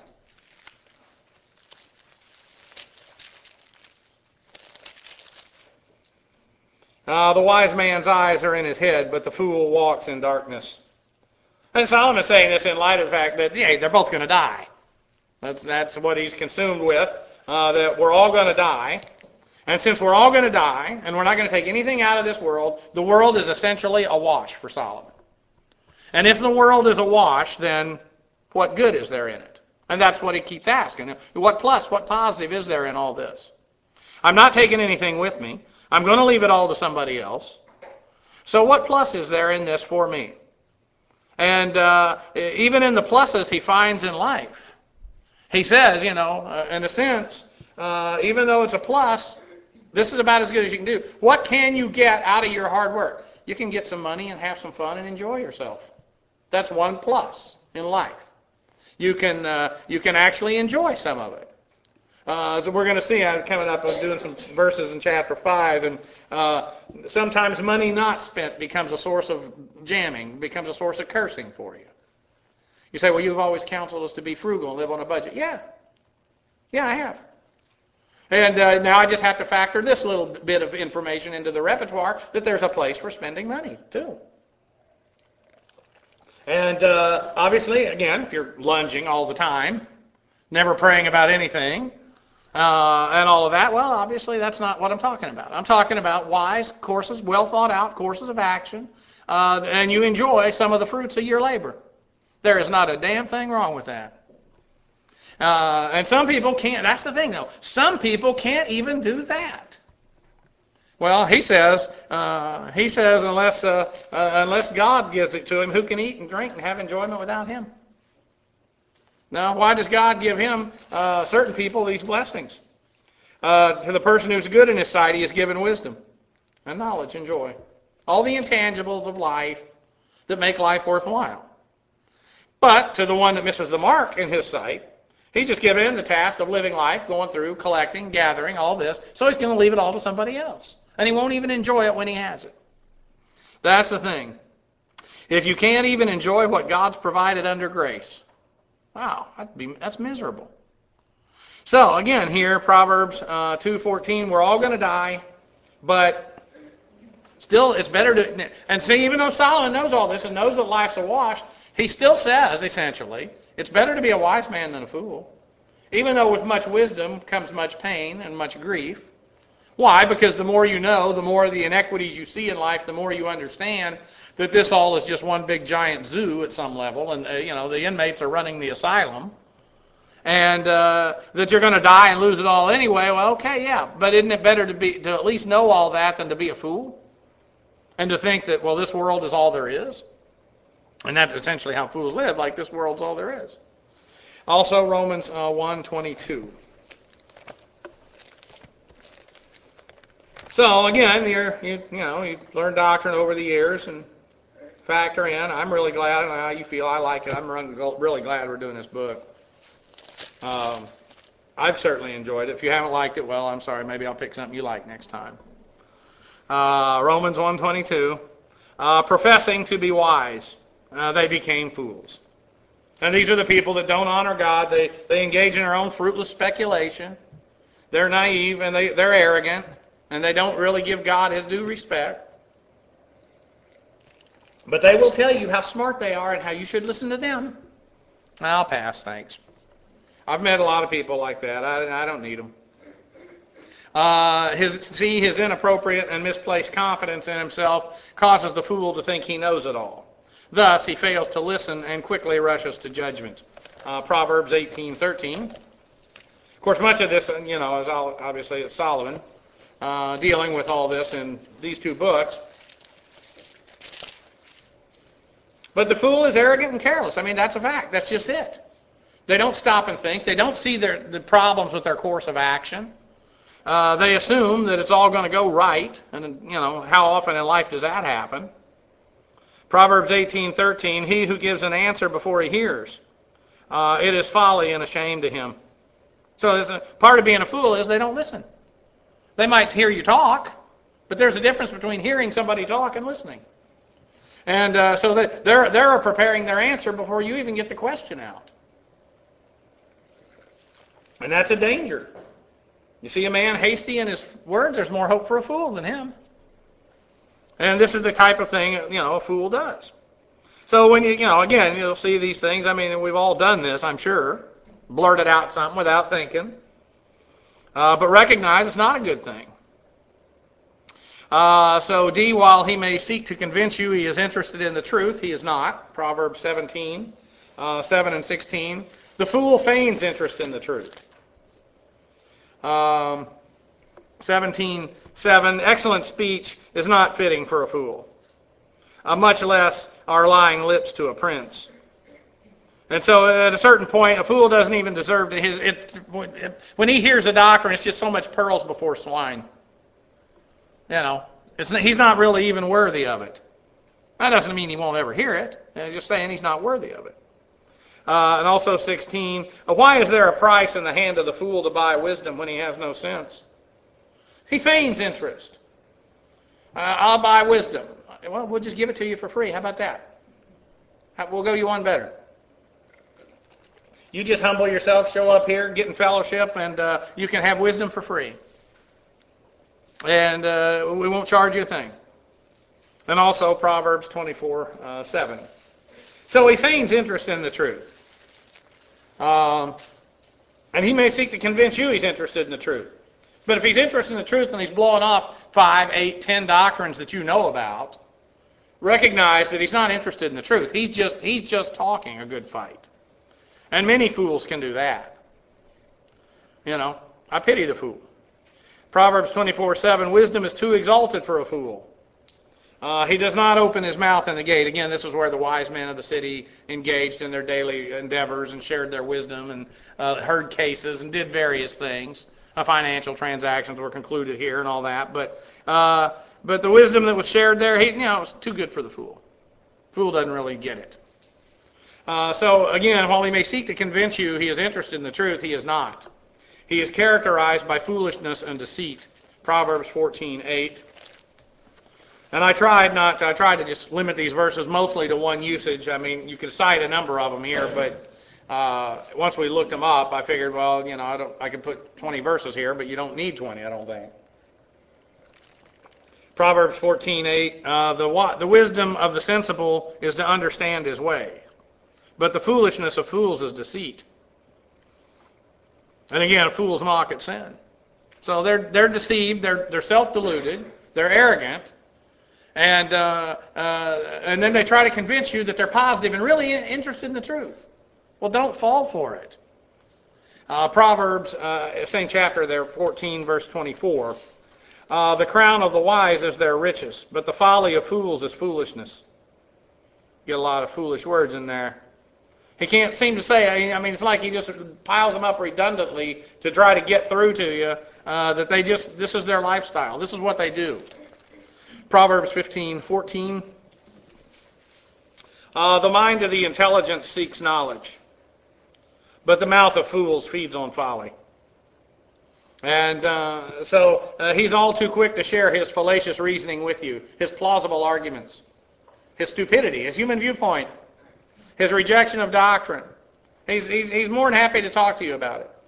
Uh, the wise man's eyes are in his head, but the fool walks in darkness. And Solomon's saying this in light of the fact that, yeah, they're both going to die. That's that's what he's consumed with, uh, that we're all going to die. And since we're all going to die, and we're not going to take anything out of this world, the world is essentially a wash for Solomon. And if the world is a wash, then what good is there in it? And that's what he keeps asking. What plus, what positive is there in all this? I'm not taking anything with me. I'm going to leave it all to somebody else. So what plus is there in this for me? And uh, even in the pluses he finds in life, he says, you know, uh, in a sense, uh, even though it's a plus, this is about as good as you can do. What can you get out of your hard work? You can get some money and have some fun and enjoy yourself. That's one plus in life. You can uh, you can actually enjoy some of it. Uh, so we're going to see, I'm coming up, I'm doing some verses in chapter five, and uh, sometimes money not spent becomes a source of jamming, becomes a source of cursing for you. You say, well, you've always counseled us to be frugal and live on a budget. Yeah. Yeah, I have. And uh, now I just have to factor this little bit of information into the repertoire, that there's a place for spending money, too. And uh, obviously, again, if you're lunging all the time, never praying about anything, uh, and all of that, well, obviously that's not what I'm talking about. I'm talking about wise courses, well thought out courses of action, uh, and you enjoy some of the fruits of your labor. There is not a damn thing wrong with that. Uh, and some people can't. That's the thing, though. Some people can't even do that. Well, he says, uh, he says, unless uh, uh, unless God gives it to him, who can eat and drink and have enjoyment without him? Now, why does God give him, uh, certain people, these blessings? Uh, to the person who's good in his sight, he has given wisdom and knowledge and joy. All the intangibles of life that make life worthwhile. But to the one that misses the mark in his sight, he's just given the task of living life, going through, collecting, gathering, all this. So he's going to leave it all to somebody else. And he won't even enjoy it when he has it. That's the thing. If you can't even enjoy what God's provided under grace, wow, that'd be, that's miserable. So again, here, Proverbs uh, two fourteen, we're all going to die, but still it's better to... And see, even though Solomon knows all this and knows that life's a wash, he still says, essentially, it's better to be a wise man than a fool. Even though with much wisdom comes much pain and much grief. Why? Because the more you know, the more the inequities you see in life, the more you understand that this all is just one big giant zoo at some level, and uh, you know the inmates are running the asylum, and uh, that you're going to die and lose it all anyway. Well, okay, yeah, but isn't it better to be to at least know all that than to be a fool and to think that, well, this world is all there is? And that's essentially how fools live, like this world's all there is. Also, Romans uh, one twenty-two. So again, you're, you you know you learn doctrine over the years and factor in. I'm really glad. I don't know how you feel. I like it. I'm really glad we're doing this book. Um, I've certainly enjoyed it. If you haven't liked it, well, I'm sorry. Maybe I'll pick something you like next time. Uh, Romans one twenty-two. Uh, professing to be wise, uh, they became fools. And these are the people that don't honor God. They they engage in their own fruitless speculation. They're naive and they, they're arrogant. And they don't really give God his due respect. But they will tell you how smart they are and how you should listen to them. I'll pass, thanks. I've met a lot of people like that. I, I don't need them. Uh, his, see, his inappropriate and misplaced confidence in himself causes the fool to think he knows it all. Thus, he fails to listen and quickly rushes to judgment. Uh, Proverbs eighteen thirteen. Of course, much of this, you know, is all, obviously it's Solomon. Uh, dealing with all this in these two books. But the fool is arrogant and careless. I mean, that's a fact. That's just it. They don't stop and think. They don't see their, the problems with their course of action. Uh, they assume that it's all going to go right. And, you know, how often in life does that happen? Proverbs eighteen thirteen, he who gives an answer before he hears, uh, it is folly and a shame to him. So a, part of being a fool is they don't listen. They might hear you talk, but there's a difference between hearing somebody talk and listening. And uh, so they, they're, they're preparing their answer before you even get the question out. And that's a danger. You see a man hasty in his words, there's more hope for a fool than him. And this is the type of thing, you know, a fool does. So when you, you know, again, you'll see these things. I mean, we've all done this, I'm sure. Blurted out something without thinking. Uh, but recognize it's not a good thing. Uh, so D, while he may seek to convince you he is interested in the truth, he is not. Proverbs seventeen, uh, seven and sixteen. The fool feigns interest in the truth. Um, seventeen seven, excellent speech is not fitting for a fool, uh, much less are lying lips to a prince. And so at a certain point, a fool doesn't even deserve to his, it, it, when he hears a doctrine, it's just so much pearls before swine. You know, it's, he's not really even worthy of it. That doesn't mean he won't ever hear it. It's just saying he's not worthy of it. Uh, and also sixteen, why is there a price in the hand of the fool to buy wisdom when he has no sense? He feigns interest. Uh, I'll buy wisdom. Well, we'll just give it to you for free. How about that? We'll go you one better. You just humble yourself, show up here, get in fellowship, and uh, you can have wisdom for free. And uh, we won't charge you a thing. And also Proverbs twenty-four seven. So he feigns interest in the truth. Um, and he may seek to convince you he's interested in the truth. But if he's interested in the truth and he's blowing off five, eight, ten doctrines that you know about, recognize that he's not interested in the truth. He's just he's just talking a good fight. And many fools can do that. You know, I pity the fool. Proverbs twenty-four seven, wisdom is too exalted for a fool. Uh, he does not open his mouth in the gate. Again, this is where the wise men of the city engaged in their daily endeavors and shared their wisdom and uh, heard cases and did various things. Uh, financial transactions were concluded here and all that. But uh, but the wisdom that was shared there, he, you know, it was too good for the fool. Fool doesn't really get it. Uh, so again, while he may seek to convince you he is interested in the truth, he is not. He is characterized by foolishness and deceit. Proverbs fourteen eight. And I tried not to, I tried to just limit these verses mostly to one usage. I mean, you could cite a number of them here, but uh, once we looked them up, I figured, well, you know, I don't, I could put twenty verses here, but you don't need twenty, I don't think. Proverbs fourteen eight, uh, the the wisdom of the sensible is to understand his way, but the foolishness of fools is deceit. And again, fools mock at sin. So they're they're deceived, they're they're self-deluded, they're arrogant. And uh, uh, and then they try to convince you that they're positive and really interested in the truth. Well, don't fall for it. Uh, Proverbs, uh, same chapter there, fourteen, verse twenty-four. Uh, the crown of the wise is their riches, but the folly of fools is foolishness. Get a lot of foolish words in there. He can't seem to say, I mean, it's like he just piles them up redundantly to try to get through to you uh, that they just, this is their lifestyle. This is what they do. Proverbs fifteen fourteen. Uh, the mind of the intelligent seeks knowledge, but the mouth of fools feeds on folly. And uh, so uh, he's all too quick to share his fallacious reasoning with you, his plausible arguments, his stupidity, his human viewpoint, his rejection of doctrine. He's, he's, he's more than happy to talk to you about it.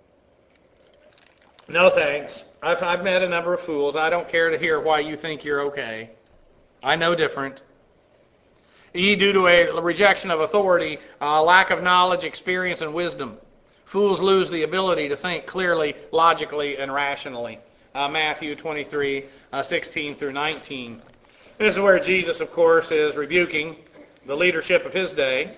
No thanks. I've, I've met a number of fools. I don't care to hear why you think you're okay. I know different. E, due to a rejection of authority, uh, lack of knowledge, experience, and wisdom. Fools lose the ability to think clearly, logically, and rationally. Uh, Matthew twenty-three, uh, sixteen through nineteen. This is where Jesus, of course, is rebuking the leadership of his day.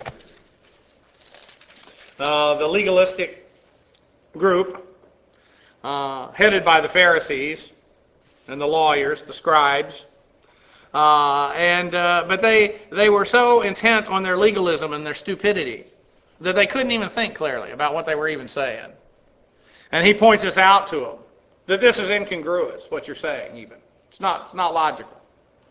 Uh, the legalistic group, Uh, headed by the Pharisees and the lawyers, the scribes, uh, and uh, but they they were so intent on their legalism and their stupidity that they couldn't even think clearly about what they were even saying. And he points this out to them that this is incongruous. What you're saying, even it's not it's not logical.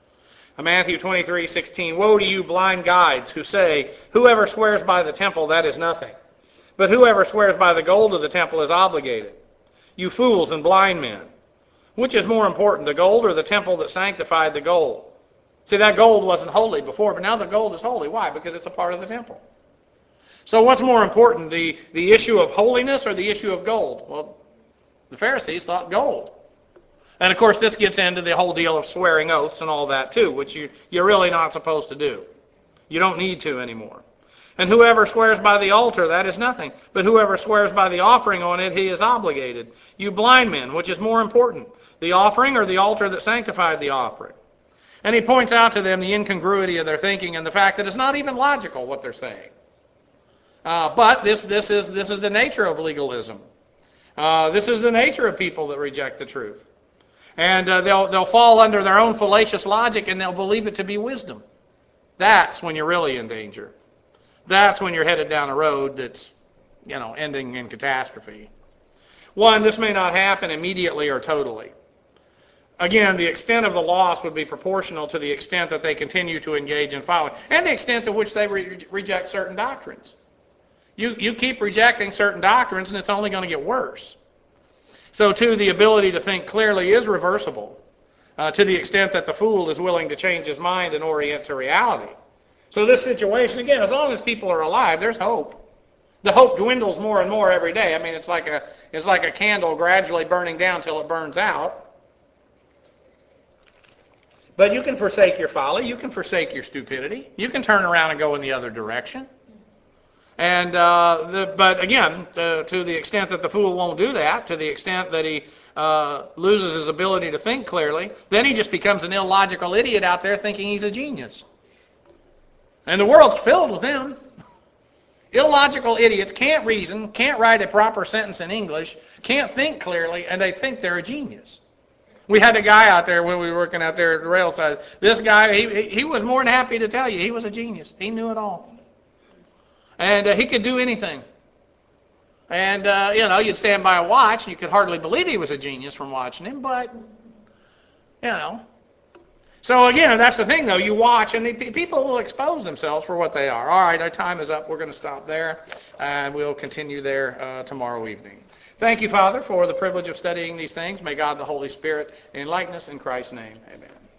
Matthew twenty-three sixteen, woe to you blind guides who say, whoever swears by the temple, that is nothing. But whoever swears by the gold of the temple is obligated. You fools and blind men. Which is more important, the gold or the temple that sanctified the gold? See, that gold wasn't holy before, but now the gold is holy. Why? Because it's a part of the temple. So what's more important, the, the issue of holiness or the issue of gold? Well, the Pharisees thought gold. And of course, this gets into the whole deal of swearing oaths and all that too, which you, you're really not supposed to do. You don't need to anymore. And whoever swears by the altar, that is nothing. But whoever swears by the offering on it, he is obligated. You blind men, which is more important, the offering or the altar that sanctified the offering? And he points out to them the incongruity of their thinking and the fact that it's not even logical what they're saying. Uh, but this, this, is, this is the nature of legalism. Uh, this is the nature of people that reject the truth. And uh, they'll, they'll fall under their own fallacious logic and they'll believe it to be wisdom. That's when you're really in danger. That's when you're headed down a road that's, you know, ending in catastrophe. One, this may not happen immediately or totally. Again, the extent of the loss would be proportional to the extent that they continue to engage in following, and the extent to which they re- reject certain doctrines. You, you keep rejecting certain doctrines, and it's only going to get worse. So, too, the ability to think clearly is reversible, uh, to the extent that the fool is willing to change his mind and orient to reality. So this situation, again, as long as people are alive, there's hope. The hope dwindles more and more every day. I mean, it's like a it's like a candle gradually burning down till it burns out. But you can forsake your folly. You can forsake your stupidity. You can turn around and go in the other direction. And uh, the, but again, to, to the extent that the fool won't do that, to the extent that he uh, loses his ability to think clearly, then he just becomes an illogical idiot out there thinking he's a genius. And the world's filled with them. Illogical idiots can't reason, can't write a proper sentence in English, can't think clearly, and they think they're a genius. We had a guy out there when we were working out there at the rail side. This guy, he, he was more than happy to tell you he was a genius. He knew it all. And uh, he could do anything. And, uh, you know, you'd stand by a watch, and you could hardly believe he was a genius from watching him, but, you know. So again, that's the thing, though. You watch, and the, people will expose themselves for what they are. All right, our time is up. We're going to stop there, and we'll continue there uh, tomorrow evening. Thank you, Father, for the privilege of studying these things. May God the Holy Spirit enlighten us in Christ's name. Amen.